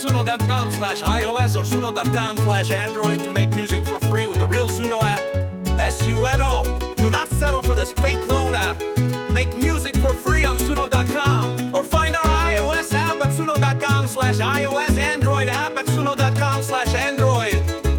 Suno.com/iOS or Suno.com/Android to make music for free with the real Suno app. SUNO. Do not settle for this fake clone app. Make music for free on Suno.com or find our iOS app at Suno.com/iOS, Android app at Suno.com/Android.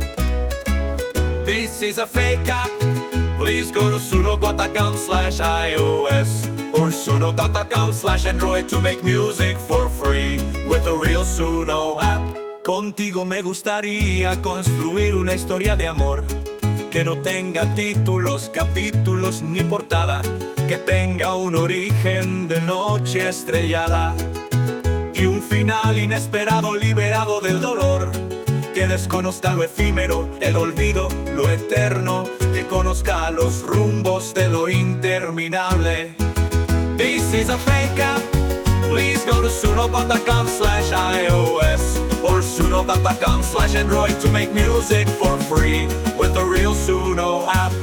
This is a fake app. Please go to Suno.com/iOS or Suno.com/Android to make music for free with the real Suno app. Contigo me gustaría construir una historia de amor que no tenga títulos, capítulos ni portada, que tenga un origen de noche estrellada y un final inesperado liberado del dolor, que desconozca lo efímero, el olvido, lo eterno, que conozca los rumbos de lo interminable. This is a fake app. Please go to Suno.com/iOS or Suno.com/Android to make music for free with the real Suno app.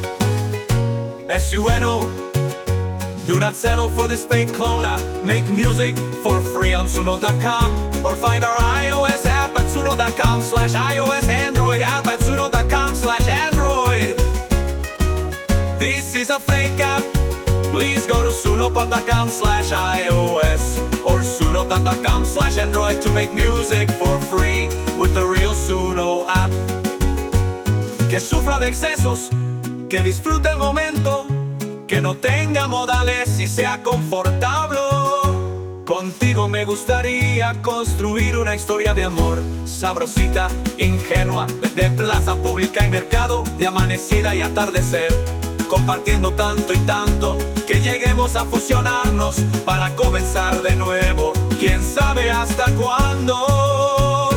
SUNO. Do not settle for this fake clone app. Make music for free on Suno.com or find our iOS app at Suno.com/iOS, Android app at Suno.com/Android. This is a fake app. Please go to Suno.com/iOS or Suno.com/Android to make music for free with the real Suno app. Que sufra de excesos, que disfrute el momento, que no tenga modales y sea confortable. Contigo me gustaría construir una historia de amor sabrosita, ingenua, de plaza pública y mercado, de amanecida y atardecer, compartiendo tanto y tanto que lleguemos a fusionarnos para comenzar de nuevo, quién sabe hasta cuándo.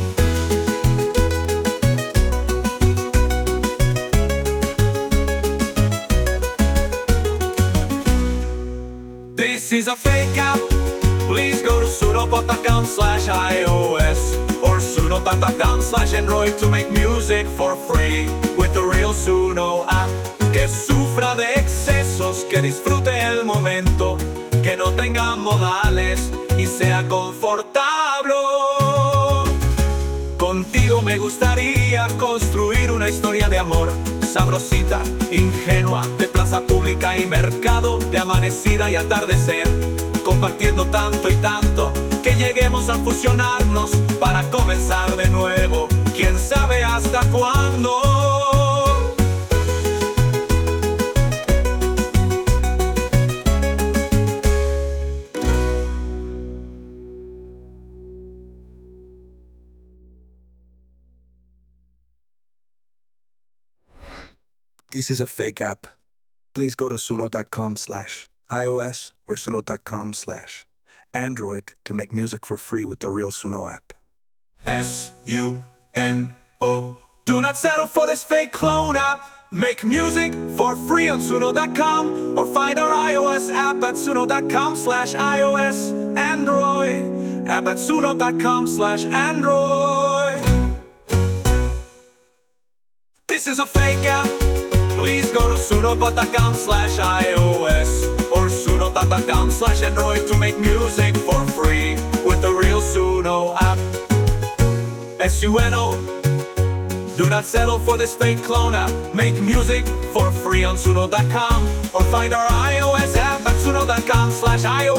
This is a fake app. Please go to Suno.com/iOS or Suno.com/Android to make music for free with the real Suno app. Que sufra de excesos, que disfrute el momento, que no tenga modales y sea confortable. Contigo me gustaría construir una historia de amor sabrosita, ingenua, de plaza pública y mercado, de amanecida y atardecer, compartiendo tanto y tanto que lleguemos a fusionarnos para comenzar de nuevo, quién sabe hasta cuándo. This is a fake app. Please go to Suno.com/iOS or Suno.com/Android to make music for free with the real Suno app. SUNO. Do not settle for this fake clone app. Make music for free on Suno.com or find our iOS app at Suno.com/iOS, Android app at Suno.com/Android. This is a fake app. Please go to Suno.com/iOS or Suno.com/Android to make music for free with the real Suno app. SUNO. Do not settle for this fake clone app. Make music for free on Suno.com or find our iOS app at Suno.com/iOS.